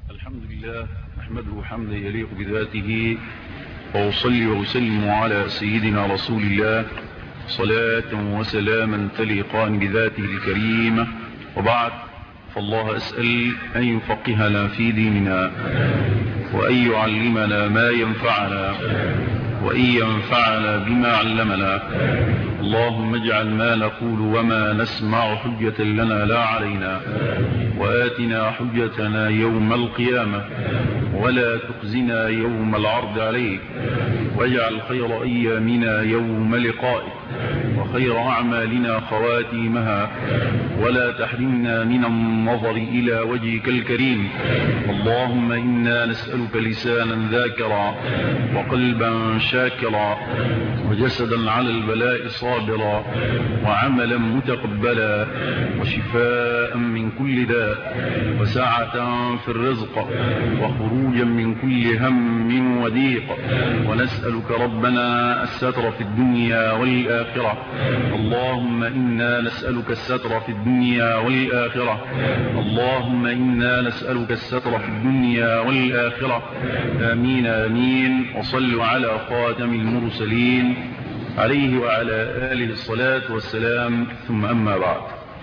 الحمد لله نحمده حمدا يليق بذاته، وأصلي وأسلم على سيدنا رسول الله صلاة وسلاما تليقان بذاته الكريمة. وبعد، فالله أسأل أن يفقهنا في ديننا، وأن يعلمنا ما ينفعنا، وأن ينفعنا بما علمنا. اللهم اجعل ما نقول وما نسمع حجة لنا لا علينا، وآتنا حجتنا يوم القيامة، ولا تخزنا يوم العرض عليك. واجعل خير أيامنا يوم لقائك، وخير أعمالنا خواتيمها، ولا تحرمنا من النظر إلى وجهك الكريم. اللهم إنا نسألك لسانا ذاكرا، وقلبا شاكرا، وجسدا على البلاء صابرا، وعملا متقبلا، وشفاء من كل داء، وسعة في الرزق، وخروجا من كل هم وضيق. ونسألك ربنا الستر في الدنيا والآخرة. اللهم إنا نسألك الستر في الدنيا والآخرة. اللهم إنا نسألك الستر في الدنيا والآخرة. آمين آمين. وصلوا على خاتم المرسلين عليه وعلى آله الصلاة والسلام، ثم أما بعد.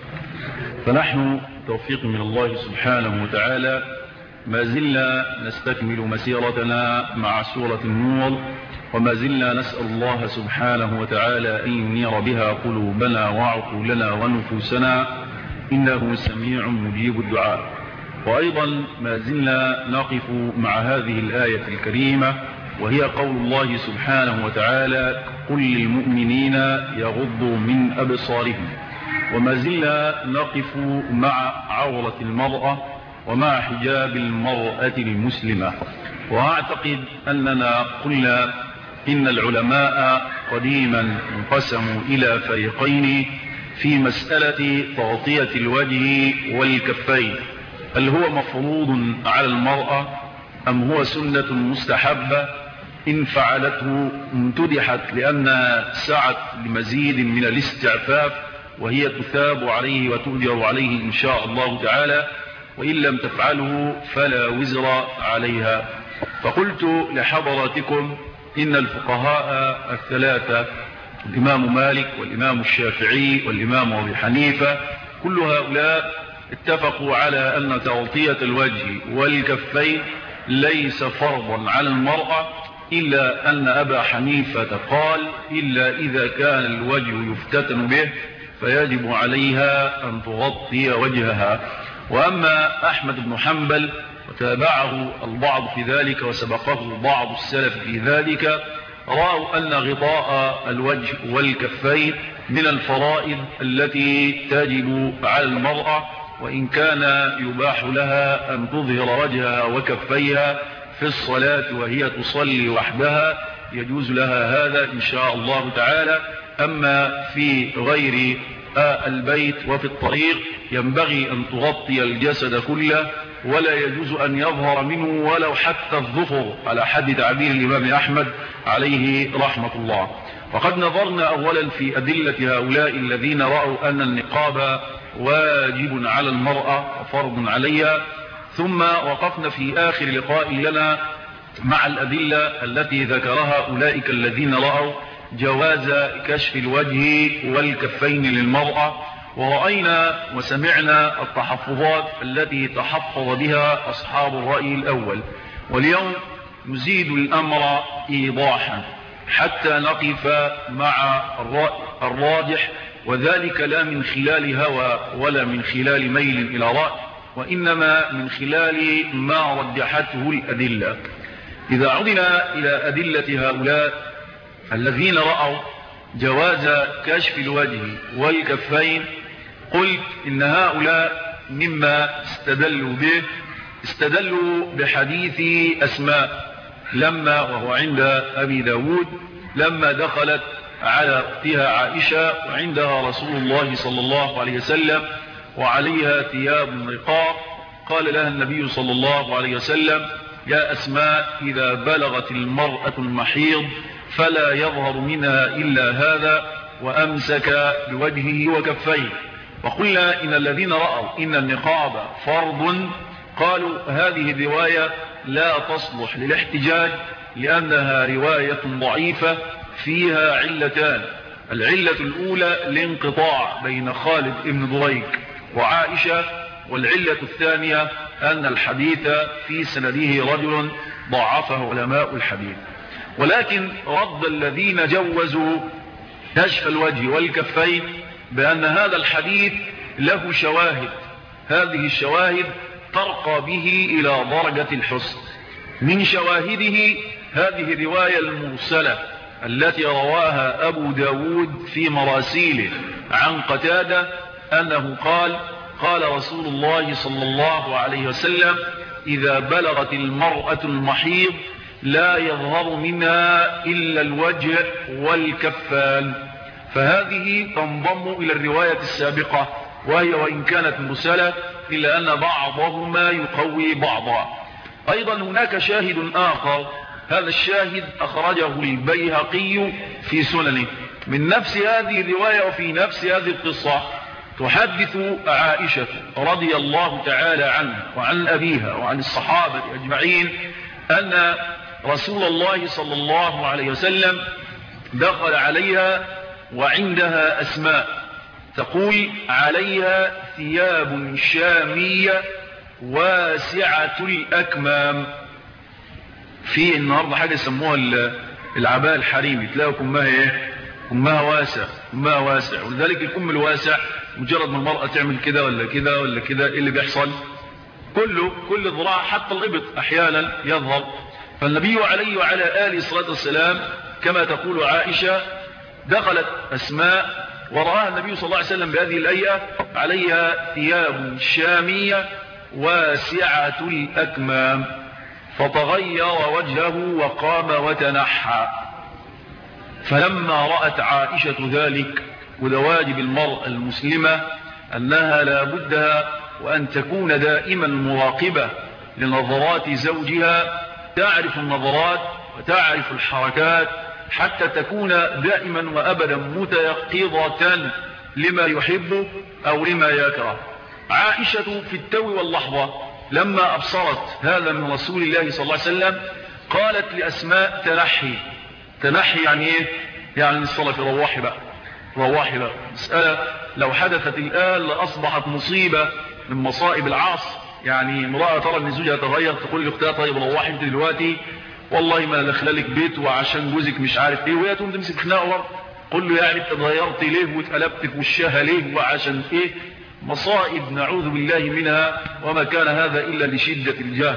فنحن توفيق من الله سبحانه وتعالى ما زلنا نستكمل مسيرتنا مع سورة النور، وما زلنا نسأل الله سبحانه وتعالى أن ينير بها قلوبنا وعقولنا ونفوسنا، إنه سميع مجيب الدعاء. وأيضا ما زلنا نقف مع هذه الآية الكريمة، وهي قول الله سبحانه وتعالى: قل للمؤمنين يغضوا من أبصارهم. وما زلنا نقف مع عورة المرأة ومع حجاب المرأة المسلمة. وأعتقد أننا قلنا إن العلماء قديما انقسموا إلى فريقين في مسألة تغطية الوجه والكفين، هل هو مفروض على المرأة أم هو سنة مستحبة؟ إن فعلته امتدحت لأنها سعت لمزيد من الاستعفاف، وهي تثاب عليه وتؤجر عليه إن شاء الله تعالى، وإن لم تفعله فلا وزر عليها. فقلت لحضراتكم إن الفقهاء الثلاثة، الإمام مالك والإمام الشافعي والإمام أبي حنيفة، كل هؤلاء اتفقوا على أن تغطية الوجه والكفين ليس فرضا على المرأة، إلا أن أبا حنيفة قال: إلا إذا كان الوجه يفتتن به فيجب عليها أن تغطي وجهها. وأما أحمد بن حنبل وتابعه البعض في ذلك وسبقه بعض السلف في ذلك، رأوا أن غطاء الوجه والكفين من الفرائض التي تجب على المرأة، وإن كان يباح لها أن تظهر وجهها وكفيها في الصلاة وهي تصلي وحدها، يجوز لها هذا إن شاء الله تعالى. أما في غير البيت وفي الطريق ينبغي أن تغطي الجسد كله، ولا يجوز أن يظهر منه ولو حتى الظفر، على حد تعبير الإمام أحمد عليه رحمة الله. وقد نظرنا أولا في أدلة هؤلاء الذين رأوا أن النقاب واجب على المرأة وفرض عليها، ثم وقفنا في آخر لقاء لنا مع الأدلة التي ذكرها أولئك الذين رأوا جواز كشف الوجه والكفين للمرأة، ورأينا وسمعنا التحفظات التي تحفظ بها أصحاب الرأي الأول. واليوم نزيد الأمر إيضاحا حتى نقف مع الراجح، وذلك لا من خلال هوى ولا من خلال ميل إلى رأي، وإنما من خلال ما رجحته الأدلة. إذا عدنا إلى أدلة هؤلاء الذين رأوا جواز كشف الوجه والكفين، قلت إن هؤلاء مما استدلوا بحديث أسماء لما، وهو عند أبي داود، لما دخلت على أختها عائشة وعندها رسول الله صلى الله عليه وسلم وعليها ثياب رقاق، قال لها النبي صلى الله عليه وسلم: يا أسماء، إذا بلغت المرأة المحيض فلا يظهر منها إلا هذا، وأمسك بوجهه وكفيه. وقلنا إن الذين رأوا إن النقاب فرض قالوا هذه الرواية لا تصلح للاحتجاج لأنها رواية ضعيفة فيها علتان. العلة الأولى الانقطاع بين خالد بن دريك وعائشة، والعلة الثانية أن الحديث في سنده رجل ضعفه علماء الحديث. ولكن رد الذين جوزوا كشف الوجه والكفين بأن هذا الحديث له شواهد، هذه الشواهد ترقى به إلى درجة الحسن. من شواهده هذه الرواية المرسلة التي رواها أبو داود في مراسيله عن قتادة أنه قال: قال رسول الله صلى الله عليه وسلم: إذا بلغت المرأة المحيض لا يظهر منها إلا الوجه والكفان. فهذه تنضم إلى الرواية السابقة، وهي وإن كانت مرسلة إلا أن بعضهما يقوي بعضا. أيضا هناك شاهد آخر، هذا الشاهد أخرجه البيهقي في سننه من نفس هذه الرواية وفي نفس هذه القصة. تحدث عائشة رضي الله تعالى عنها وعن أبيها وعن الصحابة أجمعين أن رسول الله صلى الله عليه وسلم دخل عليها وعندها أسماء، تقول: عليها ثياب شامية واسعة الأكمام. في النهاردة حاجة يسموها العباء الحريمي، تلاقوا كمها واسع، كمها واسع. ولذلك الكم الواسع مجرد ما المرأة تعمل كده ولا كده ولا كده، إيه اللي بيحصل؟ كل ذراع حتى الإبط أحيانا يظهر. فالنبي عليه وعلى آله الصلاة والسلام كما تقول عائشة دخلت أسماء ورآها النبي صلى الله عليه وسلم بهذه الأيئة: عليها ثياب شامية واسعة الأكمام. فتغير وجهه وقام وتنحى. فلما رأت عائشة ذلك، وده واجب المرأة المسلمة أنها لا بدها وأن تكون دائما مراقبة لنظرات زوجها، تعرف النظرات وتعرف الحركات حتى تكون دائما وأبدا متيقظة لما يحب أو لما يكره. عائشة في التو واللحظة لما أبصرت هذا من رسول الله صلى الله عليه وسلم قالت لأسماء: تنحي يعني إيه؟ يعني الصلاة، روحي بقى. مسألة لو حدثت الآن لأصبحت مصيبة من مصائب العصر. يعني امرأة ترى ان زوجها تغير تقول لاختها: طيب روحي انت دلوقتي، والله ما دخللك بيت وعشان جوزك مش عارف ايه، وهي تقوم تمسك خناقه. قل له: يعني انت اتغيرتي ليه واتقلبت في وشها ليه وعشان ايه؟ مصائب نعوذ بالله منها، وما كان هذا الا لشدة الجهل.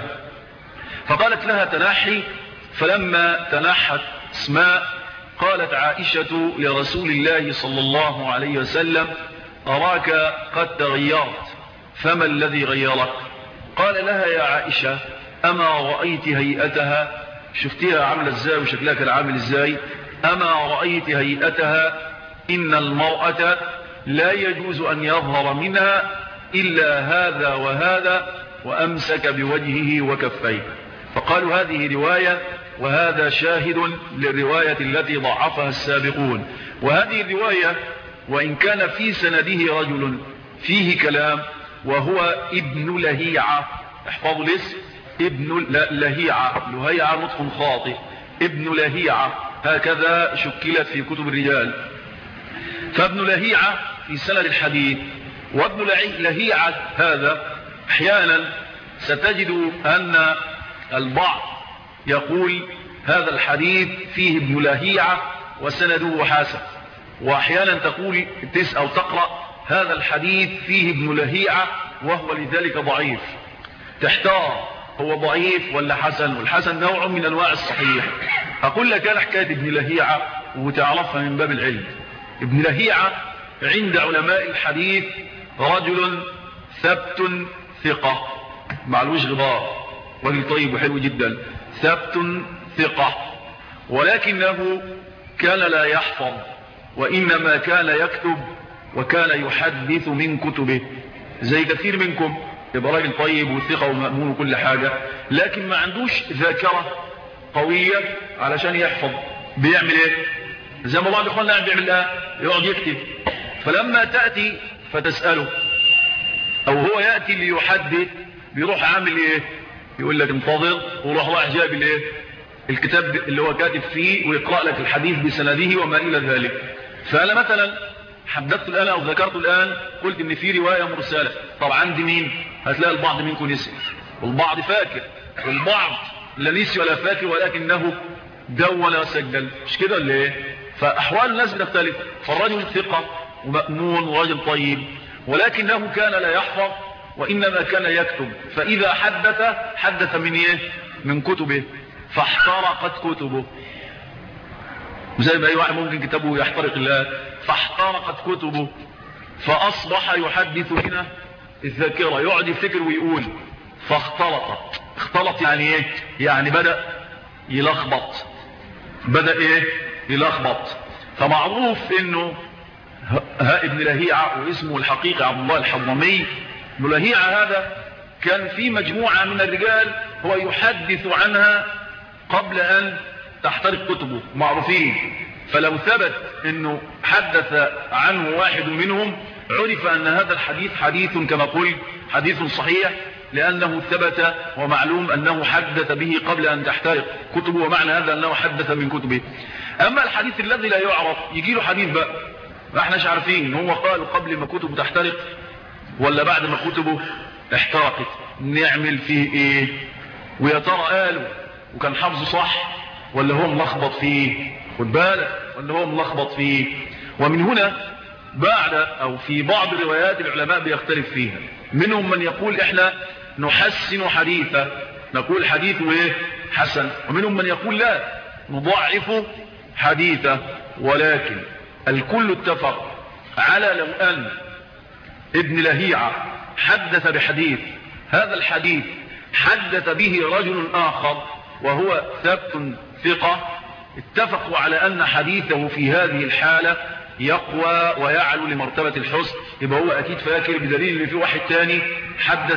فقالت لها: تنحي. فلما تنحت اسماء قالت عائشة لرسول الله صلى الله عليه وسلم: أراك قد تغيرت، فما الذي غيرك؟ قال لها: يا عائشة، أما رأيت هيئتها؟ شفتيها عاملة ازاي وشكلها كان عامل ازاي؟ أما رأيت هيئتها؟ إن المرأة لا يجوز أن يظهر منها إلا هذا وهذا، وأمسك بوجهه وكفيه. فقالوا هذه رواية وهذا شاهد للرواية التي ضعفها السابقون. وهذه الرواية وإن كان في سنده رجل فيه كلام وهو ابن لهيعة، احفظوا الاسم، ابن لهيعة، لهيعة نطق خاطئ، ابن لهيعة هكذا شكلت في كتب الرجال. فابن لهيعة في سند الحديث. وابن لهيعة هذا أحيانا ستجد أن البعض يقول هذا الحديث فيه ابن لهيعة وسنده حسن، وأحيانا تقول أو تقرأ هذا الحديث فيه ابن لهيعة وهو لذلك ضعيف. تحتار هو ضعيف ولا حسن، والحسن نوع من أنواع الصحيح. أقول لك أنا حكاية ابن لهيعة وتعرفها من باب العلم. ابن لهيعة عند علماء الحديث رجل ثبت ثقة، معلوش غبار، رجل طيب وحلو جدا، ثبت ثقة، ولكنه كان لا يحفظ، وإنما كان يكتب وكان يحدث من كتبه زي كثير منكم. يبقى راجل طيب وثقة ومأمون وكل حاجة، لكن ما عندوش ذاكرة قوية علشان يحفظ. بيعمل ايه؟ زي ما بعض اخواننا بيعمل ايه؟ يقعد يكتب. فلما تأتي فتسأله او هو يأتي ليحدث بيروح عامل ايه؟ يقول لك انتظر، وروح رايح جايب الايه؟ الكتاب اللي هو كاتب فيه ويقرأ لك الحديث بسنده وما الى ذلك. فانا مثلا حدثت الان او ذكرت الان، قلت ان في رواية مرسلة، طب عند مين؟ هتلاقي البعض منكم نسي، والبعض فاكر، والبعض لا نسي ولا فاكر ولكنه دون وسجل، مش كده ولا ايه؟ فاحوال الناس بتختلف. فالرجل ثقة ومأمون ورجل طيب، ولكنه كان لا يحفظ وانما كان يكتب، فاذا حدث من ايه؟ من كتبه، فاحترقت كتبه. زي ما اي واحد ممكن كتابه يحترق الله، فاحترقت كتبه، فاصبح يحدث هنا الذاكرة، يقعد يفتكر ويقول. فاختلطت، اختلط يعني ايه؟ يعني بدأ يلخبط، يلخبط. فمعروف انه ابن لهيعة، واسمه الحقيقي عبد الله الحضرمي. ابن لهيعة هذا كان في مجموعة من الرجال هو يحدث عنها قبل ان تحترق كتبه، معروفين. فلو ثبت انه حدث عنه واحد منهم، عرف ان هذا الحديث حديث كما قلت حديث صحيح، لانه ثبت ومعلوم انه حدث به قبل ان تحترق كتبه، ومعنى هذا انه حدث من كتبه. اما الحديث الذي لا يعرف، يجي له حديث بقى ما احناش عارفين هو قال قبل ما كتبه تحترق ولا بعد ما كتبه احترقت، نعمل فيه ايه؟ ويا ترى قاله وكان حافظه صح ولا هو ملخبط فيه؟ خد بالك، ولا هو ملخبط فيه. ومن هنا بعد او في بعض روايات العلماء بيختلف فيها، منهم من يقول احنا نحسن حديثه، نقول حديثه ايه؟ حسن. ومنهم من يقول لا، نضعف حديثه. ولكن الكل اتفق على لو ان ابن لهيعة حدث بحديث، هذا الحديث حدث به رجل آخر وهو ثبت ثقة، اتفقوا على أن حديثه في هذه الحالة يقوى ويعلو لمرتبة الحسن. يبقى هو أكيد فاكر، بدليل ان في واحد تاني حدث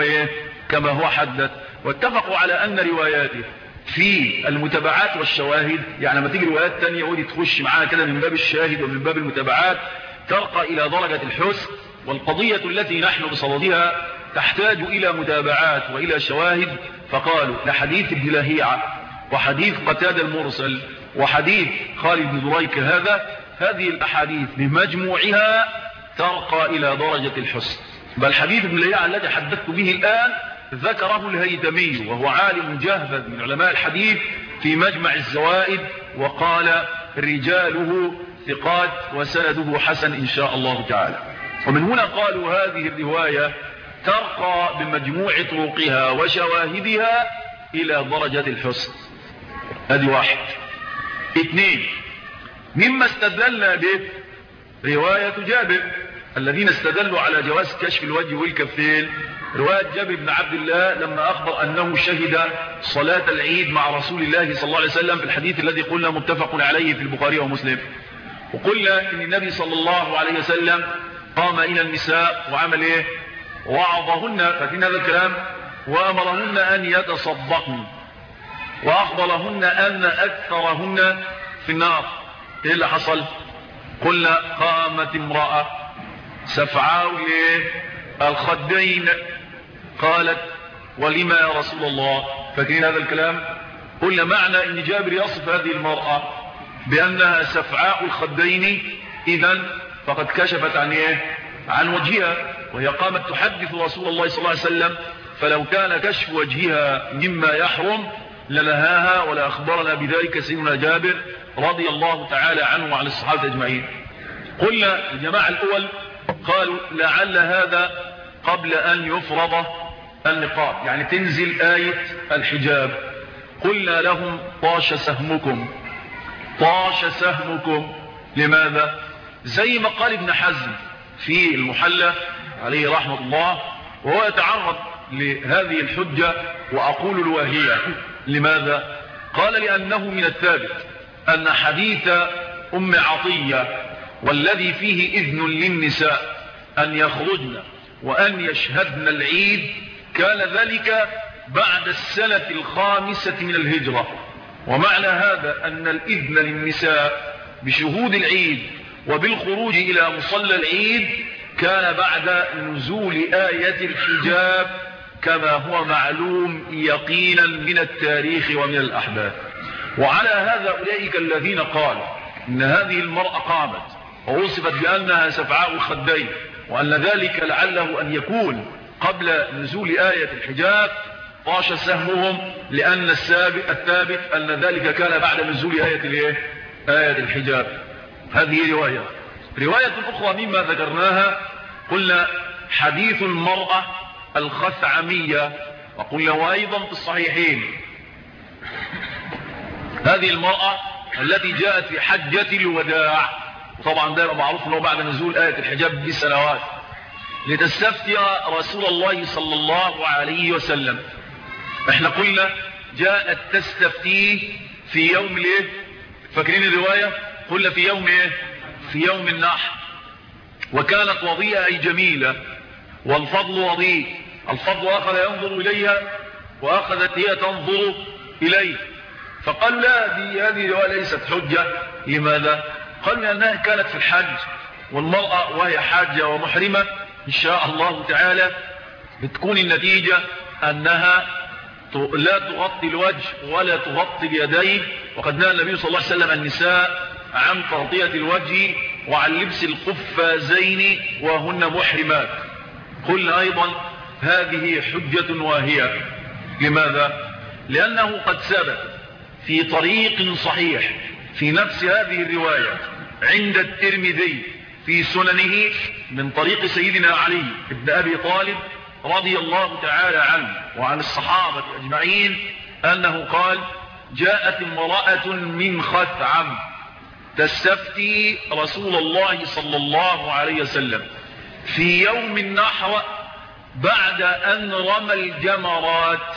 كما هو حدث. واتفقوا على أن رواياته في المتابعات والشواهد، يعني لما تيجي روايات تانية ودي تخش معانا كده من باب الشاهد ومن باب المتابعات، ترقى إلى درجة الحسن. والقضية التي نحن بصددها تحتاج إلى متابعات وإلى شواهد. فقالوا لحديث ابن لهيعة وحديث قتادة المرسل وحديث خالد بن دريك هذه الأحاديث بمجموعها ترقى إلى درجة الحسن. بل حديث ابن لهيعة الذي حدثت به الآن ذكره الهيثمي، وهو عالم جهبذ من علماء الحديث، في مجمع الزوائد، وقال رجاله ثقات وسنده حسن إن شاء الله تعالى. ومن هنا قالوا هذه الرواية ترقى بمجموع طرقها وشواهدها إلى درجة الحسن. هذه واحد. اثنين، مما استدلنا به رواية جابر، الذين استدلوا على جواز كشف الوجه والكفين، رواية جابر بن عبد الله لما أخبر أنه شهد صلاة العيد مع رسول الله صلى الله عليه وسلم، في الحديث الذي قلنا متفق عليه في البخاري ومسلم. وقلنا إن النبي صلى الله عليه وسلم قام إلى النساء وعمل إيه؟ وعظهن، فاكرين هذا الكلام، وأمرهن أن يتصدقن، وأخبرهن أن أكثرهن في النار. إيه اللي حصل؟ قلنا قامت امرأة سفعاء الخدين، قالت ولما يا رسول الله؟ فاكرين هذا الكلام؟ قلنا معنى ان جابر يصف هذه المرأة بأنها سفعاء الخدين، إذن فقد كشفت عن ايه؟ عن وجهها، وهي قامت تحدث رسول الله صلى الله عليه وسلم، فلو كان كشف وجهها مما يحرم لنهاها، ولا أخبرنا بذلك سيدنا جابر رضي الله تعالى عنه وعن الصحابة أجمعين. قلنا الجماعة الأول قالوا لعل هذا قبل أن يفرض النقاب، يعني تنزل آية الحجاب. قلنا لهم طاش سهمكم، طاش سهمكم. لماذا؟ زي ما قال ابن حزم في المحلى عليه رحمة الله، وهو يتعرض لهذه الحجة وأقول الواهية. لماذا؟ قال لأنه من الثابت أن حديث أم عطية والذي فيه إذن للنساء أن يخرجن وأن يشهدن العيد كان ذلك بعد السنة 5 من الهجرة. ومعنى هذا أن الإذن للنساء بشهود العيد وبالخروج إلى مصلى العيد كان بعد نزول آية الحجاب كما هو معلوم يقينا من التاريخ ومن الأحداث. وعلى هذا أولئك الذين قالوا إن هذه المرأة قامت ووصفت بأنها سفعاء الخدين وأن ذلك لعله أن يكون قبل نزول آية الحجاب، طاش سهمهم، لأن الثابت أن ذلك كان بعد نزول آية الحجاب. هذه رواية أخرى مما ذكرناها، قلنا حديث المرأة الخثعمية، وقلنا وأيضا في الصحيحين هذه المرأة التي جاءت في حجة الوداع، طبعا ده معروف أنه بعد نزول آية الحجاب بسنوات، لتستفتي رسول الله صلى الله عليه وسلم. احنا قلنا جاءت تستفتيه في يوم فاكرين الرواية؟ قلنا في يوم في يوم النحر. وكانت وضيئة أي جميلة، والفضل وضيء، الفضل أخذ ينظر إليها وأخذت هي تنظر إليه. فقال لا، هذه الرواية ليست حجة. لماذا؟ قال لأنها كانت في الحج، والمرأة وهي حاجة ومحرمة إن شاء الله تعالى بتكون النتيجة أنها لا تغطي الوجه ولا تغطي اليدين. وقد نهى النبي صلى الله عليه وسلم النساء عن تغطية الوجه وعن لبس القفازين وهن محرمات. قلنا أيضا هذه حجة واهية. لماذا؟ لأنه قد ثبت في طريق صحيح في نفس هذه الرواية عند الترمذي في سننه من طريق سيدنا علي بن أبي طالب رضي الله تعالى عنه وعن الصحابة أجمعين أنه قال: جاءت امرأة من خثعم تستفتي رسول الله صلى الله عليه وسلم في يوم النحر بعد أن رمى الجمرات.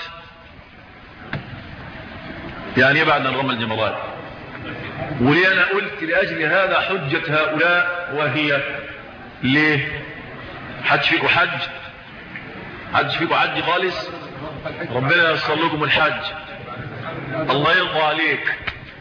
يعني بعد أن رمى الجمرات. وليه أنا قلت لأجل هذا حجة هؤلاء، وهي ليه؟ حدش فيكم حج؟ حدش فيكم حج خالص؟ ربنا ييسر لكم الحج، الله يرضى عليك.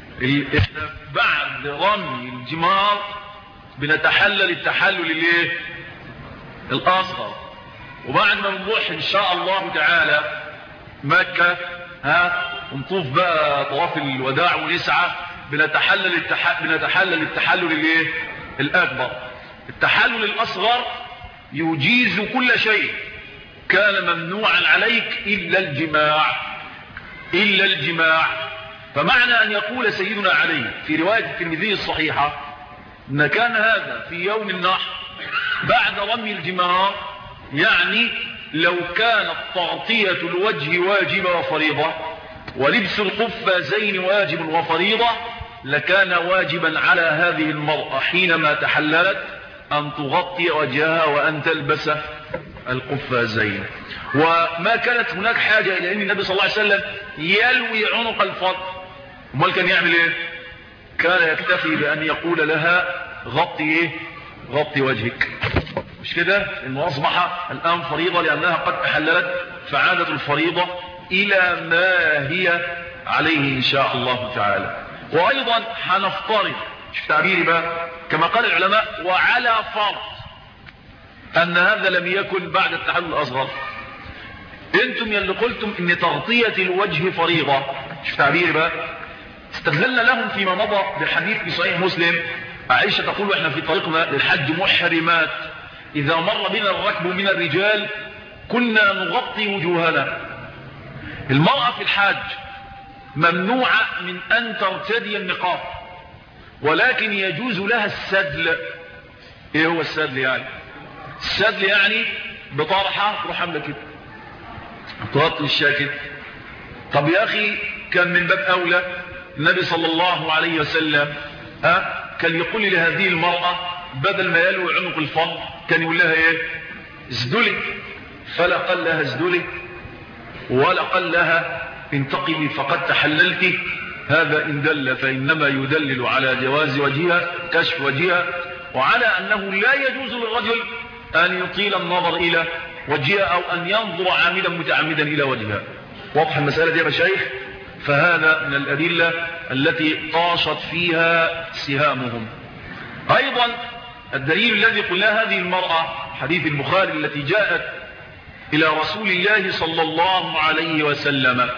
بعد رمي الجمار بنتحلل التحلل الأصغر، وبعد ما نروح إن شاء الله تعالى مكة ونطوف بقى طواف الوداع ونسعى بنتحلل التحلل الأكبر. التحلل الأصغر يجيز كل شيء كان ممنوعا عليك إلا الجماع. فمعنى أن يقول سيدنا علي في رواية الترمذي الصحيحة أن كان هذا في يوم النحر بعد رمي الجمار، يعني لو كانت تغطية الوجه واجبة وفريضة ولبس القفازين واجب وفريضة، لكان واجبا على هذه المرأة حينما تحللت أن تغطي وجهها وأن تلبس القفازين. وما كانت هناك حاجة إلى أن النبي صلى الله عليه وسلم يلوي عنق الفضل. امال كان يعمل ايه؟ كان يكتفي بأن يقول لها غطي وجهك، مش كده؟ انه اصبح الان فريضة لانها قد تحللت، فعادت الفريضة الى ما هي عليه ان شاء الله تعالى. وايضا هنفترض، شوف تعبيري بقى، كما قال العلماء: وعلى فرض ان هذا لم يكن بعد التحلل الاصغر. انتم يلي قلتم ان تغطية الوجه فريضة، شوف تعبيري بقى، استدللنا لهم فيما مضى بحديث في صحيح مسلم عائشة تقول: احنا في طريقنا للحج محرمات، إذا مر بنا الركب من الرجال كنا نغطي وجوهنا. المرأة في الحج ممنوعة من أن ترتدي النقاب، ولكن يجوز لها السدل. ايه هو السدل يعني؟ السدل يعني بطرحة تروح عاملة كده تغطي الشاكت. طب يا أخي كان من باب أولى النبي صلى الله عليه وسلم كان يقول لهذه المرأة بدل ما يلوي عنق الفضل كان يقول لها ايه؟ اسدلي. فلا قال لها اسدلي ولا قال لها انتقبي فقد تحللت. هذا إن دل فإنما يدلل على جواز وجهها، كشف وجهها، وعلى أنه لا يجوز للرجل أن يطيل النظر إلى وجهها أو أن ينظر عامدا متعمدا إلى وجهها. واضح المسألة دي يا مشايخ؟ فهذا من الأدلة التي طاشت فيها سهامهم. أيضا الدليل الذي قلنا هذه المرأة حديث البخاري التي جاءت إلى رسول الله صلى الله عليه وسلم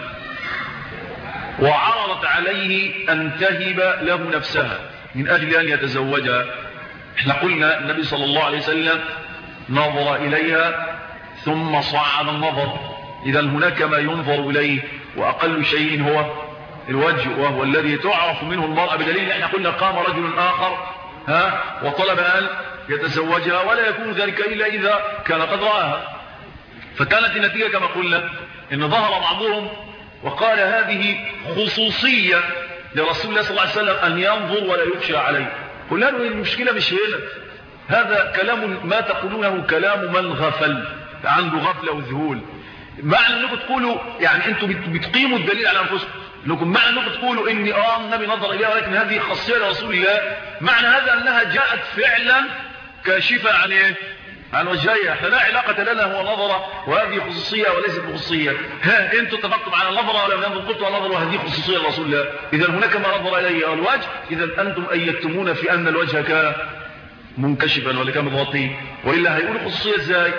وعرضت عليه أن تهب له نفسها من أجل أن يتزوجها. احنا قلنا النبي صلى الله عليه وسلم نظر إليها ثم صعد النظر. إذا هناك ما ينظر إليه، وأقل شيء هو الوجه، وهو الذي تعرف منه المرأة، بدليل احنا قلنا قام رجل آخر وطلب أن يتزوجها، ولا يكون ذلك إلا إذا كان قد رآها. فكانت النتيجة كما قلنا إن ظهر بعضهم وقال هذه خصوصية لرسول الله صلى الله عليه وسلم أن ينظر ولا يخشى عليه. قلنا له المشكلة مش هنا، هذا كلام ما تقولونه كلام من غفل، عنده غفلة وذهول. معنى انكم تقولوا يعني انتم بتقيموا الدليل على انفسكم، انكم معنى انكم تقولوا ان النبي نظر اليها ولكن هذه خاصية لرسول الله، معنى هذا انها جاءت فعلا كاشفة عن ايه؟ عن وجهيها. احنا لا علاقة لنا هو نظر وهذه خصوصية وليست خصوصية. انتم اتفقتم على النظر ولا لم قلتوا على النظر وهذه خصوصية لرسول الله. اذا هناك ما نظر اليه الوجه، اذا انتم ايدتمون في ان الوجه كان منكشفا ولا كان متغطي، والا هيقولوا خصوصية ازاي؟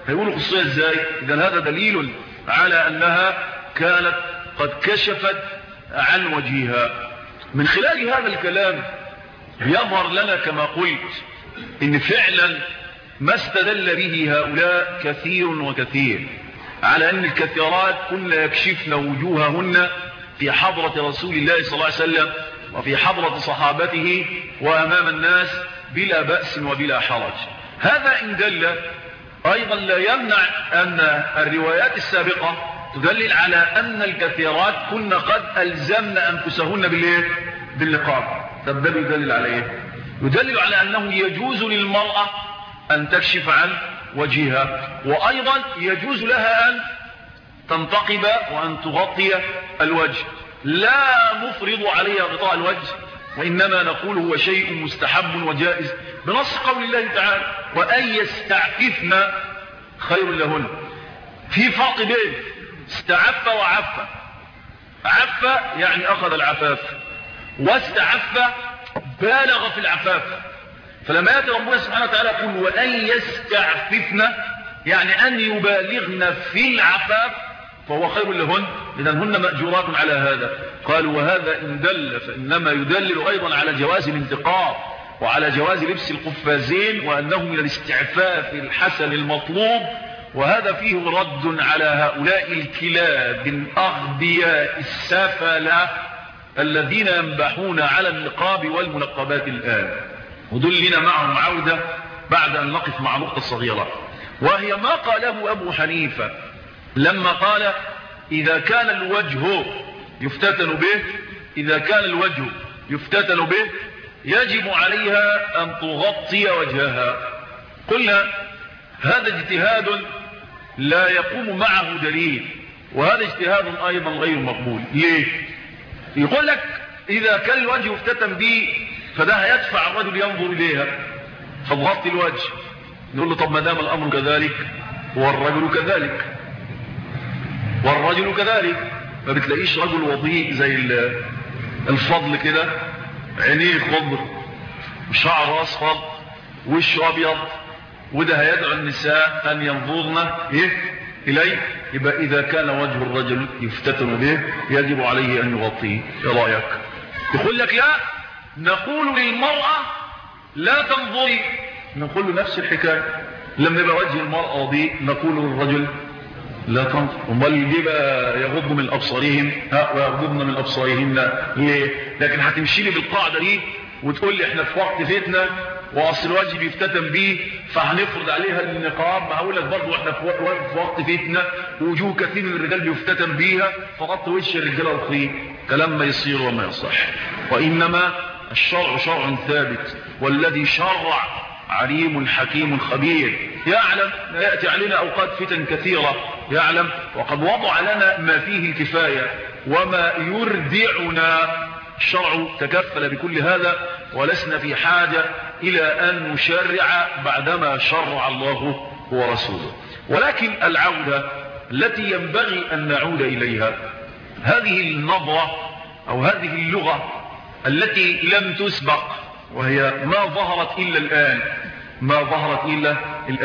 اذا هذا دليل على انها كانت قد كشفت عن وجهها. من خلال هذا الكلام يظهر لنا كما قلت ان فعلا ما استدل به هؤلاء كثير وكثير على ان الكثيرات كن يكشفن وجوههن في حضرة رسول الله صلى الله عليه وسلم وفي حضرة صحابته وامام الناس بلا بأس وبلا حرج. هذا ان دل ايضا لا يمنع ان الروايات السابقة تدلل على ان الكثيرات كن قد الزمن انفسهن بالنقاب. طب ده يدلل على ايه؟ يدلل على انه يجوز للمرأة ان تكشف عن وجهها، وايضا يجوز لها ان تنتقب وان تغطي الوجه. لا نفرض عليها غطاء الوجه، وانما نقول هو شيء مستحب وجائز بنص قول الله تعالى وان يستعففن خير لهن. في فرق بين استعف وعف. عف يعني اخذ العفاف، واستعف بالغ في العفاف. فلما يأتي ربنا سبحانه وتعالى يقول وأن يستعففن يعني أن يبالغن في العفاف فهو خير لهن، إذن هن مأجورات على هذا. قالوا وهذا إن دل فإنما يدلل أيضا على جواز الانتقاب وعلى جواز لبس القفازين، وأنه من الاستعفاف الحسن المطلوب. وهذا فيه رد على هؤلاء الكلاب الأغبياء السفلة الذين ينبحون على النقاب والمنقبات الآن. ودلنا معهم عودة بعد أن نقف مع نقطة صغيرة، وهي ما قاله أبو حنيفة لما قال إذا كان الوجه يفتتن به يجب عليها أن تغطي وجهها. قلنا هذا اجتهاد لا يقوم معه دليل، وهذا اجتهاد أيضا غير مقبول. ليه؟ يقول لك إذا كان الوجه يفتتن به فده هيدفع الرجل ينظر إليها فتغطي الوجه. نقول له طب ما دام الأمر كذلك والرجل كذلك، ما بتلاقيش رجل وضيء زي الفضل كده، عينيه خضر وشعر أصفر وشه أبيض، وده هيدعو النساء أن ينظرن إليه. يبقى إذا كان وجه الرجل يفتتن به يجب عليه أن يغطيه. إيه رأيك؟ يقول لك لا، نقول للمرأة لا تنظري، نقول له نفس الحكاية. لما يبقى وجه المرأة وضيء نقول للرجل لا تنظر. امال ليه بقى يغضوا من أبصارهم ويغضضن من أبصارهن ليه؟ لكن هتمشي لي بالقاعدة دي وتقول لي احنا في وقت فتنة واصل الوجه بيفتتن بيه فهنفرض عليها النقاب. ما هقول لك برضه احنا في وقت فتنة ووجوه كثير من الرجال بيفتتن بيها فغطي وش الرجال الخير. كلام ما يصير وما يصح. وإنما الشرع شرع ثابت، والذي شرع عليم حكيم خبير يعلم. يأتي علينا أوقات فتن كثيرة يعلم، وقد وضع لنا ما فيه الكفاية وما يردعنا. الشرع تكفل بكل هذا، ولسنا في حاجة إلى أن نشرع بعدما شرع الله ورسوله. ولكن العودة التي ينبغي أن نعود إليها هذه النظرة أو هذه اللغة التي لم تسبق، وهي ما ظهرت إلا الآن.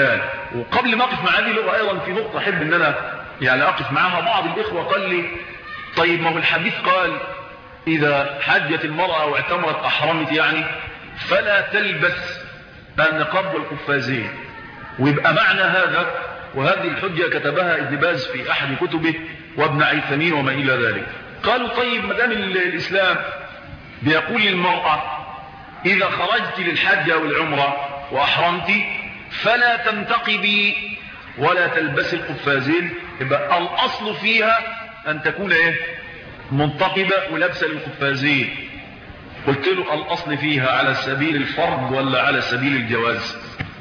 وقبل ما أقف مع هذه اللغة أيضا في نقطة أحب أن أنا يعني أقف معها. بعض الإخوة قال لي طيب ما هو الحديث قال إذا حجت المرأة واعتمرت أحرمت يعني فلا تلبس النقاب والقفازين، ويبقى معنى هذا، وهذه الحجة كتبها ابن باز في أحد كتبه وابن عثيمين وما إلى ذلك، قالوا طيب مدام الإسلام بيقول للمرأة إذا خرجت للحج أو العمرة وأحرمت فلا تنتقبي ولا تلبسي القفازين، يبقى الأصل فيها أن تكون منتقبة ولابسة القفازين. قلت له الأصل فيها على سبيل الفرض ولا على سبيل الجواز؟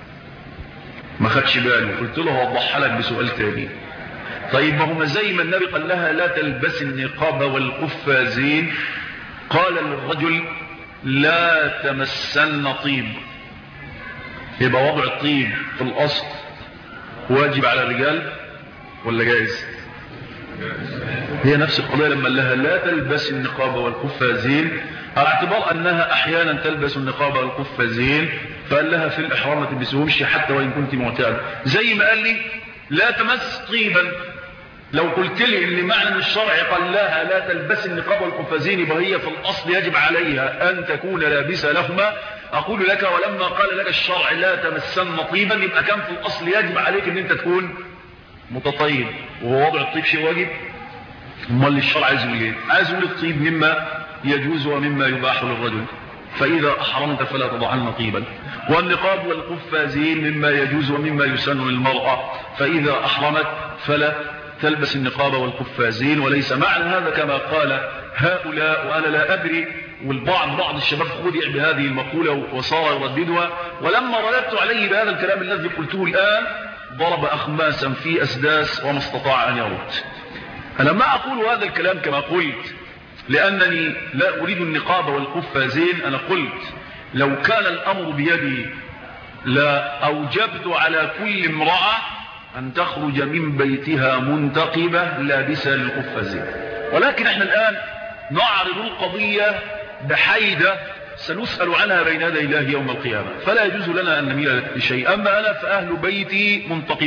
ما خدش باله. قلت له هوضحها لك بسؤال تاني. طيب ما هو زي ما النبي قال لها لا تلبس النقاب والقفازين، قال للرجل لا تمسن طيب، يبقى وضع الطيب في الأصل واجب على الرجال ولا جائز؟ هي نفس القضية لما قال لها لا تلبس النقاب والقفازين على اعتبار أنها أحيانا تلبس النقاب والقفازين، فقال لها في الإحرام ما تلبسهمش حتى وإن كنت معتاد. زي ما قال لي لا تمس طيبا، لو قلت لي ان معنى ان الشرع قال لها لا تلبس النقاب والقفازين يبقى هي في الأصل يجب عليها أن تكون لابسة لهما، أقول لك ولما قال لك الشرع لا تمسن طيبا يبقى كان في الأصل يجب عليك ان انت تكون متطيب، وهو وضع الطيب شيء واجب. امال الشرع عايز يقول ايه؟ عايز يقول الطيب مما يجوز ومما يباح للرجل، فإذا أحرمت فلا تضعن طيبا، والنقاب والقفازين مما يجوز ومما يسن للمرأة، فإذا أحرمت فلا تلبس النقاب والقفازين. وليس معنى هذا كما قال هؤلاء، وأنا لا أدري، بعض الشباب خدع بهذه المقولة وصار يرددها، ولما رددت عليه بهذا الكلام الذي قلته الآن ضرب أخماسا في أسداس وما استطاع أن يرد. أنا ما أقول هذا الكلام كما قلت لأنني لا أريد النقاب والقفازين، أنا قلت لو كان الأمر بيدي لا أوجبت على كل امرأة أن تخرج من بيتها منتقبة لابسة للقفازين، ولكن احنا الآن نعرض القضية بحيدة سنسأل عنها بين يدي الله يوم القيامة، فلا يجوز لنا أن نميل لشيء. أما أنا فأهل بيتي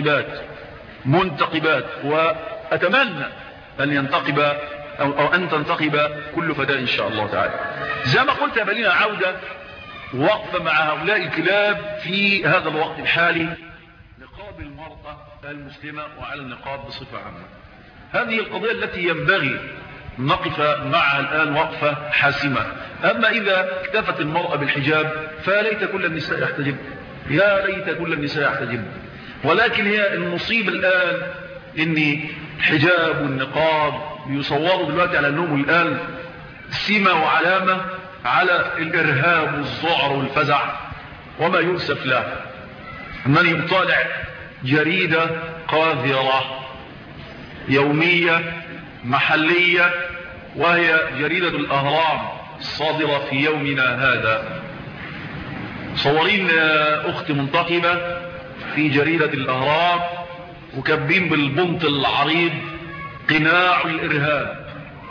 منتقبات، وأتمنى أن ينتقب أو أن تنتقب كل فتاة إن شاء الله تعالى. زي ما قلت يبقى لنا عودة وقفة مع هؤلاء الكلاب في هذا الوقت الحالي، نقاب المرأة المسلمة وعلى النقاب بصفة عامة. هذه القضية التي ينبغي نقف معها الآن وقفة حاسمة. أما إذا اكتفت المرأة بالحجاب فليت كل النساء يحتجب، يا ليت كل النساء يحتجب، ولكن هي المصيبة الآن إن حجاب والنقاب يصوروا دلوقتي على أنهم الآن سمة وعلامة على الإرهاب والذعر والفزع، وما يؤسف له أنني يطالع جريدة قاذرة يومية محلية وهي جريدة الأهرام الصادرة في يومنا هذا، صورين أخت منتقبة في جريدة الأهرام وكبين بالبنط العريض قناع الإرهاب.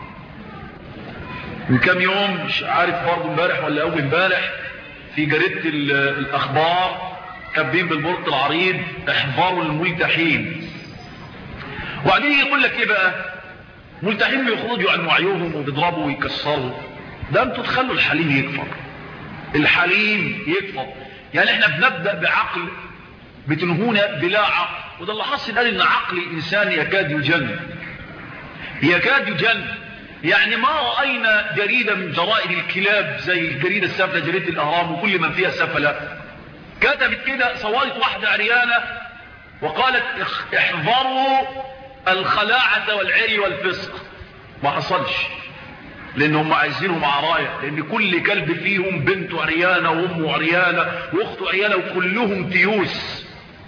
من كم يوم مش عارف برضه امبارح ولا أول امبارح في جريدة الأخبار كبين بالبنط العريض احذروا الملتحين. وبعدين يقول لك ايه بقى؟ ملتحين بيخرجوا عن وعيهم وبيضربوا ويكسروا. ده انتوا تخلوا الحليم يكفر، الحليم يكفر. يعني احنا بنبدأ بعقل بتنهونا بلا عقل، وده اللي حصل قال ان عقل الانسان يكاد يجن. يعني ما رأينا جريدة من جرائد الكلاب زي الجريدة السافلة جريدة الأهرام وكل من فيها سفلة كتبت كده، صورت واحدة عريانة وقالت احذروا الخلاعة والعري والفسق. ما حصلش لأنهم عايزينهم عراية، لأن كل كلب فيهم بنته عريانة وأمه عريانة وأخته عريانة وكلهم تيوس.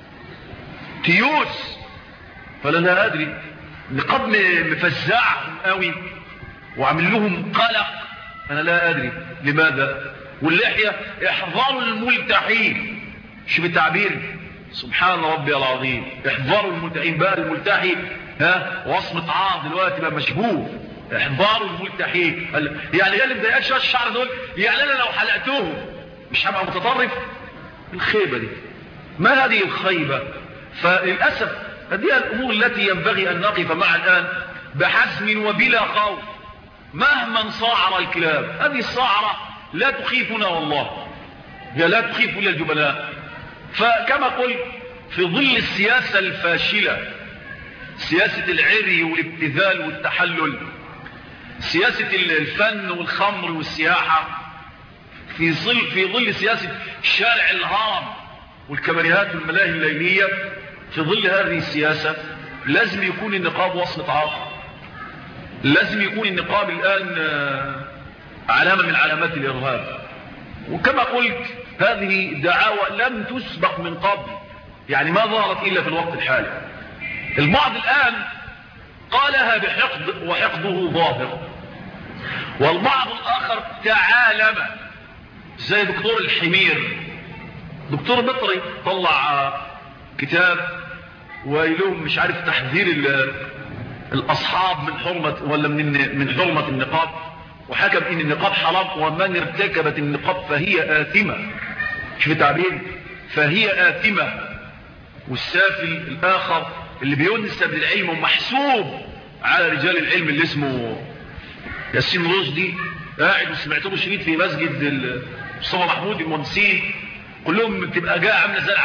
فلا لا أدري نقاب مفزعهم قوي وعمل لهم قلق، أنا لا أدري لماذا. واللحية احذروا الملتحين، شوف التعبير سبحان ربي العظيم، احذروا الملتحين. بقى الملتحي وصمة عار دلوقتي بقى مشبوه، احذروا الملتحين. يعني ايه اللي مضايقكش الشعر دول؟ يعني انا لو حلقتهم مش هبقى متطرف؟ الخيبة دي، ما هذه الخيبة؟ فللأسف هذه الأمور التي ينبغي أن نقف معها الآن بحزم وبلا خوف مهما انصاعر الكلاب. هذه الصاعرة لا تخيفنا والله، هي لا تخيف إلا الجبلاء. فكما قلت في ظل السياسة الفاشلة، سياسة العري والابتذال والتحلل، سياسة الفن والخمر والسياحة، في ظل سياسة شارع الهرم والكباريهات والملاهي الليلية، في ظل هذه السياسة لازم يكون النقاب وصلة عطر، لازم يكون النقاب الآن علامة من علامات الإرهاب. وكما قلت هذه دعاوى لم تسبق من قبل، يعني ما ظهرت إلا في الوقت الحالي. البعض الآن قالها بحقد وحقده ظاهر، والبعض الآخر تعالم زي دكتور الحمير. دكتور بطري طلع كتاب ويلهم مش عارف تحذير الأصحاب من حرمة ولا من حرمة النقاب، وحكم إن النقاب حرام ومن ارتكبت النقاب فهي آثمة. شوف التعبير، فهي آثمة. والسافل الآخر اللي بينسب للعلم ومحسوب على رجال العلم اللي اسمه ياسين رشدي، قاعد وسمعت له شريط في مسجد مصطفى محمود المهندسين، كلهم بتبقى جايه عامله زي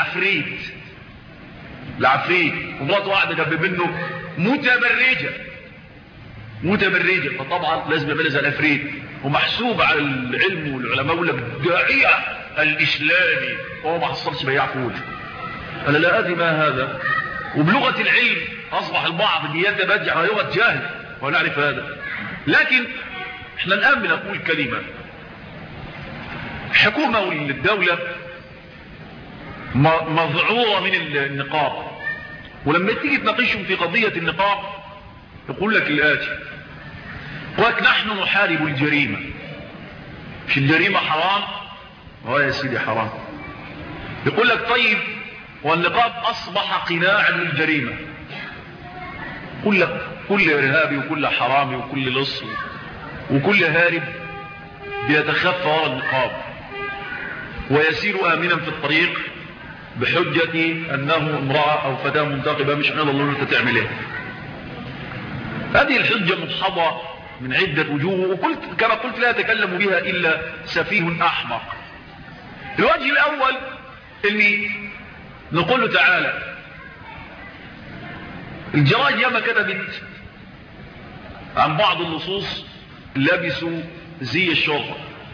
العفريت، ومراته قاعده جنب منه متبرجه، فطبعا لازم يعملها زي العفريت، ومحسوب على العلم والعلماء يقول لك الداعيه الاسلامي وهو ما حصلش بياع فول. انا لا ادري ما هذا. وبلغه العلم اصبح البعض بيتبجح على لغه جاهل ونعرف هذا. لكن احنا الان بنقول كلمه، الحكومه والدوله مذعوره من النقاب، ولما تيجي تناقشهم في قضيه النقاب يقول لك الاتي: قلت نحن نحارب الجريمه، مش الجريمه حرام؟ يا سيدي حرام. يقول لك طيب والنقاب اصبح قناعا للجريمه. يقول لك كل ارهابي وكل حرامي وكل لص وكل هارب بيتخفى وراء النقاب ويسير آمنا في الطريق بحجة أنه امرأة أو فتاة منتقبة، مش هنقول الله أنت تعمل إيه. هذه الحجة مدحضة من عدة وجوه، وقلت كما قلت لا يتكلم بها إلا سفيه أحمق. الوجه الأول إني نقول له تعالى، الجرايد ياما كتبت عن بعض اللصوص لبسوا زي الشرطة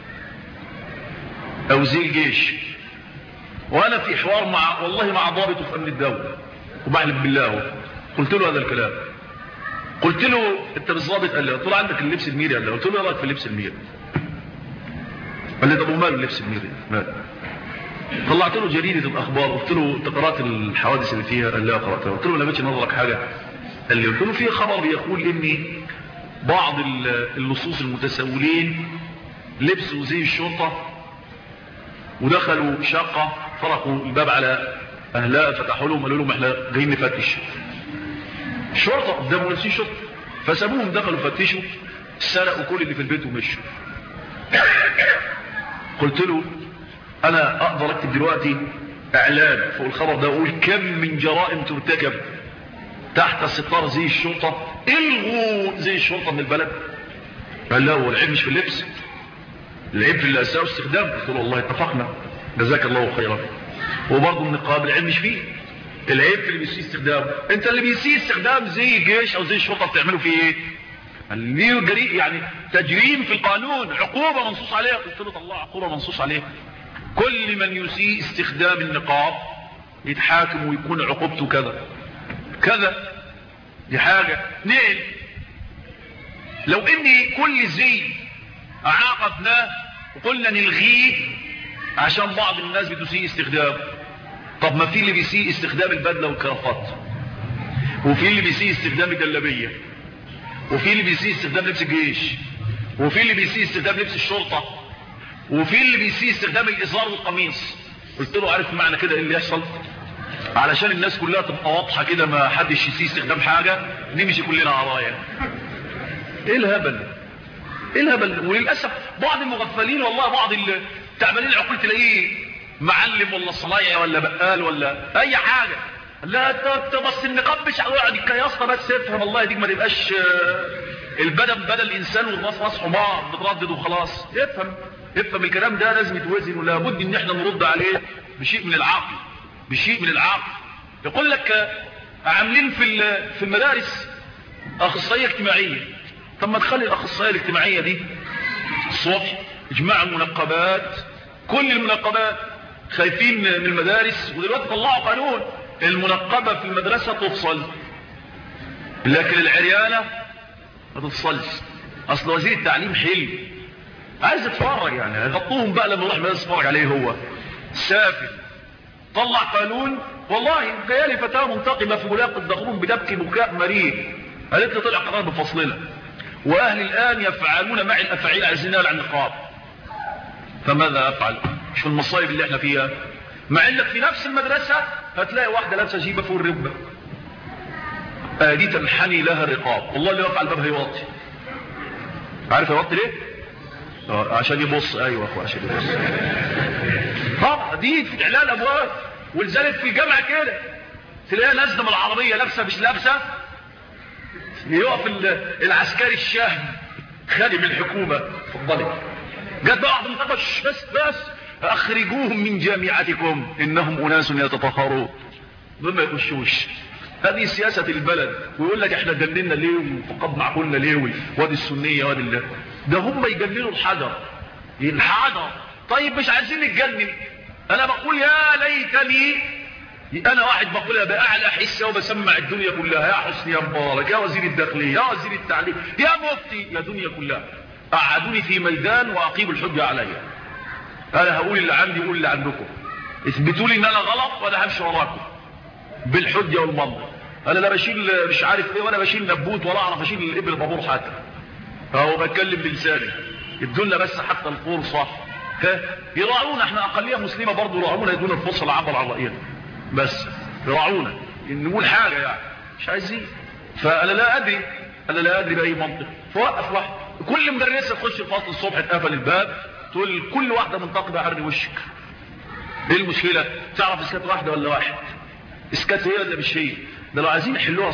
او زي الجيش، وانا في حوار مع ضابط في امن الدولة وبحلف بالله، قلت له هذا الكلام، قلت له انت بالضابط؟ قال لي قلت له عندك اللبس الميري؟ قال لي قلت له ايه رايك في اللبس الميري؟ قال لي طب وماله اللبس الميري؟ ماله؟ طلعت له جريدة الاخبار، قلت له انت قرأت الحوادث اللي فيها؟ قال لا قرأتها. قلت له ما لقيتش نظرك حاجة؟ قال لي قلت له في خبر يقول ان بعض اللصوص المتسولين لبسوا زي الشرطة ودخلوا شقة، طرقوا الباب على اهلها، فتحوا لهم قالوا لهم احنا جايين نفتش. الشرطة قدامهم لابسين شرطة، فسابوهم دخلوا فتشوا، سرقوا كل اللي في البيت ومشوا. قلت له انا اقدر اكتب دلوقتي اعلان فوق الخبر ده اقول كم من جرائم ترتكب تحت ستار زي الشرطة، الغوا زي الشرطة من البلد. قال لا هو العيب مش في اللبس، العيب في الاساءة واستخدام. قلت له والله اتفقنا جزاك الله خيرا. وبرضه النقاب العيب مش فيه، العيب في اللي بيسيء استخدام. انت اللي بيسيء استخدام زي الجيش او زي الشرطة بتعمله فيه ايه؟ اللي جريء يعني تجريم في القانون، عقوبة منصوص عليها. قلت له طلع عقوبة منصوص عليها، كل من يسيء استخدام النقاب يتحاكم ويكون عقوبته كذا. دي حاجة. اثنين، لو اني كل زي عاقبناه وقلنا نلغيه عشان بعض الناس بتسيء استخدام، طب ما في اللي بيسيء استخدام البدلة والكرافات، وفي اللي بيسيء استخدام الجلابية، وفي اللي بيسيء استخدام لبس الجيش، وفي اللي بيسيء استخدام لبس الشرطة، وفي اللي بيسيء استخدام الازار والقميص. قلت له عارف معنى كده ايه اللي يحصل؟ علشان الناس كلها تبقى واضحة كده، ما حدش يسيء استخدام حاجة، نمشي كلنا عرايا. ايه الهبل؟ وللأسف بعض المغفلين والله، بعض التعبانين العقول تلاقيه معلم ولا صنايعي ولا بقال ولا اي حاجة، لا بس النقاب مش هيقعد الكياسة بس افهم الله يديك ما تبقاش البدن بدل انسان والراس حمار بتردد وخلاص. افهم الكلام ده لازم يتوزن ولا بد ان احنا نرد عليه بشيء من العقل. يقول لك عاملين في المدارس اخصائيه اجتماعيه. طب ما تخلي الاخصائيه الاجتماعيه دي الصبح اجماع المنقبات، كل المنقبات خايفين من المدارس، ودلوقتي طلعوا قانون المنقبه في المدرسه تفصل، لكن العريانه ما تفصلش. اصل وزير التعليم حلو عايز يتفرج، يعني هيغطوهم بقى لما يروح المدرسه يتفرج عليه هو سافل. طلع قانون والله جايالي فتاه منتقبه في ولايه الدخول بتبكي بكاء مرير، قالت لي طلع قرار بفصلنا واهلي الان يفعلون معي الافاعيل عايزين على النقاب. فماذا افعل؟ مش في المصايب اللي احنا فيها، مع انك في نفس المدرسه هتلاقي واحده لابسه جيبه فوق الركبه دي تنحني لها الرقاب، والله اللي واقف على الباب هيوطي. عارف يوطي ليه؟ عشان يبص. ايوه اخو عشان يبص. طبعا دي في اعلان ابواب، ولذلك في الجامعه كده تلاقيها نازله من العربيه لابسه مش لابسه، يقف العسكري الشهم خادم الحكومه اتفضلي جت بقى واحده منتقش بس اخرجوهم من جامعتكم انهم اناس يتطهرون، دول ما يخشوش. هذه سياسه البلد. ويقول لك احنا جننا ليه وفقدنا عقولنا ليه وادي السنيه وادي الله. ده هم يجننوا الحجر. طيب مش عايزين نتجنن. انا بقول يا ليتني انا واحد بقولها باعلى حسه وبسمع الدنيا كلها، يا حسني يا مبارك يا وزير الداخليه يا وزير التعليم يا مفتي يا دنيا كلها، قعدوني في ميدان واقيموا الحجه عليا. انا هقول اللي عندي وقول اللي عندكم، اثبتوا لي ان انا غلط وانا همشي وراكم بالحجه والمنطق. انا لا بشيل مش عارف ايه ولا بشيل نبوت ولا اعرف اشيل الابل بابور حتى، فهو بتكلم بلساني. ادونا بس حتى الفرصه يراعونا، احنا اقليه مسلمه برضه يراعونا، يدونا الفرصه العبر على راينا بس يراعونا نقول حاجه يعني مش عايزين. فانا لا ادري باي منطق. فوقف واحد كل مدرسه تخش الفصل الصبح تقفل الباب تقول كل واحده منتقده عرض وشك. ايه المشكله؟ تعرف اسكات واحده ولا واحد؟ اسكات هي ولا مش هي؟ ده لو عايزين يحلوها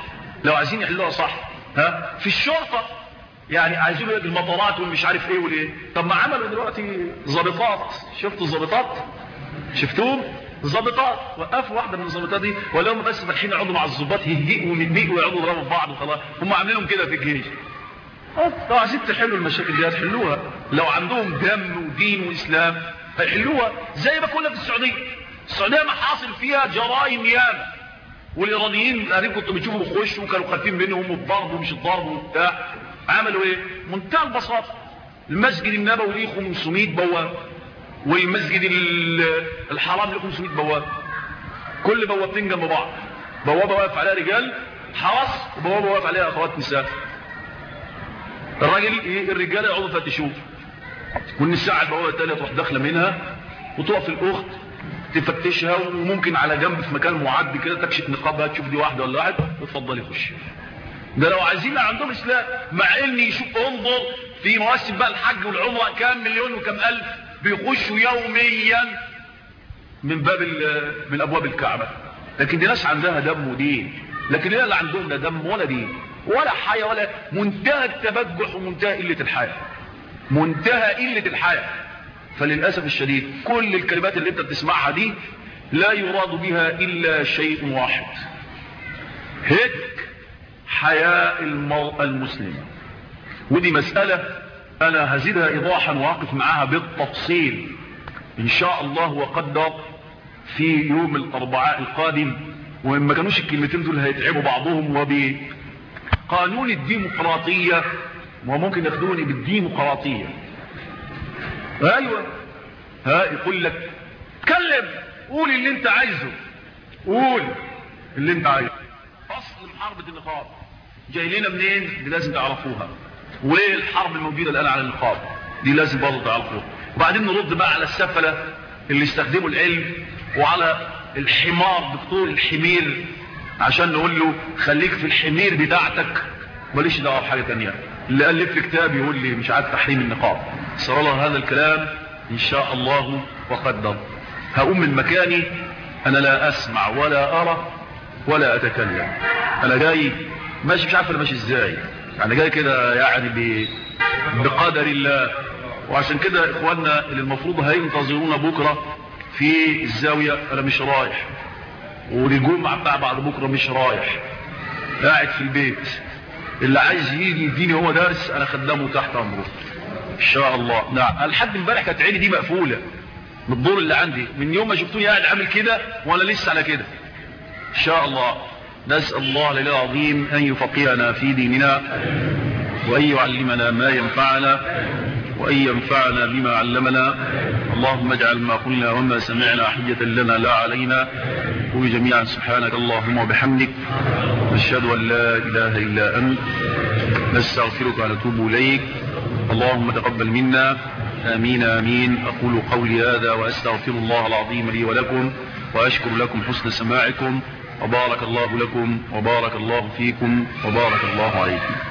صح ها في الشرطه يعني عايزين المطارات والمش عارف ايه والايه. طب ما عملوا دلوقتي ضابطات، شفتوا الضابطات؟ شفتوهم؟ ضابطات وقفوا واحده من الضابطات دي ولا هم بس فاتحين يقعدوا مع الضباط يهيئوا ويميقوا ويقعدوا يضربوا في بعض وخلاص. هم عاملينهم كده في الجيش. لو عايزين تحلوا المشاكل دي هتحلوها، لو عندهم دم ودين واسلام هيحلوها زي ما كنا في السعوديه ما حاصل فيها جرائم ياما، والايرانيين قاعدين كنتوا بتشوفوا بيخشوا وكانوا خايفين منهم الضرب ومش الضرب وبتاع. عملوا ايه؟ منتهى البساطه. المسجد النبوي ليه 500 بواب، والمسجد الحرام له 500 بواب، كل بوابتين جنب بعض، بوابه واقف عليها رجال حرس وبوابه واقف عليها اخوات نساء. الرجال يقعدوا يفتشوه والنساء على البوابه الثانيه تروح داخله منها وتقف الاخت تفتشها، وممكن على جنب في مكان معد كده تكشف نقابها تشوف دي واحده ولا واحد وتفضل يخش. ده لو عايزين عندهم اسلام، مع ان يشوف انظر في مواسم بقى الحج والعمره كام مليون وكام الف بيخشوا يوميا من ابواب الكعبه. لكن دي ناس عندها دم ودين، لكن هي اللي عندهم لا دم ولا دين ولا حياه ولا منتهى التبجح ومنتهى قله الحياه. فللاسف الشديد كل الكلمات اللي انت بتسمعها دي لا يراد بها الا شيء واحد: هتك حياء المرأة المسلمة. ودي مسألة انا هزيدها ايضاحا واقف معاها بالتفصيل ان شاء الله وقدر في يوم الاربعاء القادم. وإن ما كانوش الكلمتين دول هيتعبوا بعضهم. وبقانون الديمقراطية، وممكن ياخدوني بالديمقراطية. ايوه يقول لك اتكلم، قول اللي انت عايزه، فصل محاربة النقاب جاي لنا منين؟ دي لازم تعرفوها. وايه الحرب الموجودة الان على النقاب دي لازم برضه تعرفوها. وبعدين نرد بقى على السفلة اللي استخدموا العلم، وعلى الحمار دكتور الحمير عشان نقول له خليك في الحمير بتاعتك ماليش دعوه بحاجه ثانيه. اللي الف لي كتاب يقول لي مش عارف تحريم النقاب، صار له هذا الكلام ان شاء الله وقدر. هقوم من مكاني، انا لا اسمع ولا ارى ولا أتكلم. أنا جاي ماشي مش عارف أنا ماشي إزاي، أنا جاي كده يعني بقدر الله. وعشان كده إخواننا اللي المفروض هينتظرونا بكرة في الزاوية أنا مش رايح، والجمعة بتاع بعد بكرة مش رايح، قاعد في البيت. اللي عايز يجي يديني هو درس أنا خدامه تحت أمره إن شاء الله. نعم لحد امبارح كانت عيني دي مقفولة من الدور اللي عندي، من يوم ما شفتوني قاعد عامل كده وأنا لسه على كده إن شاء الله. نسأل الله العلي العظيم أن يفقهنا في ديننا، وأن يعلمنا ما ينفعنا، وأن ينفعنا بما علمنا. اللهم اجعل ما قلنا وما سمعنا حجة لنا لا علينا. قل جميعا سبحانك اللهم وبحمدك، نشهد أن لا إله إلا أنت، نستغفرك ونتوب إليك. اللهم تقبل منا، آمين آمين. أقول قولي هذا وأستغفر الله العظيم لي ولكم، وأشكر لكم حسن سماعكم، وبارك الله لكم وبارك الله فيكم وبارك الله عليكم.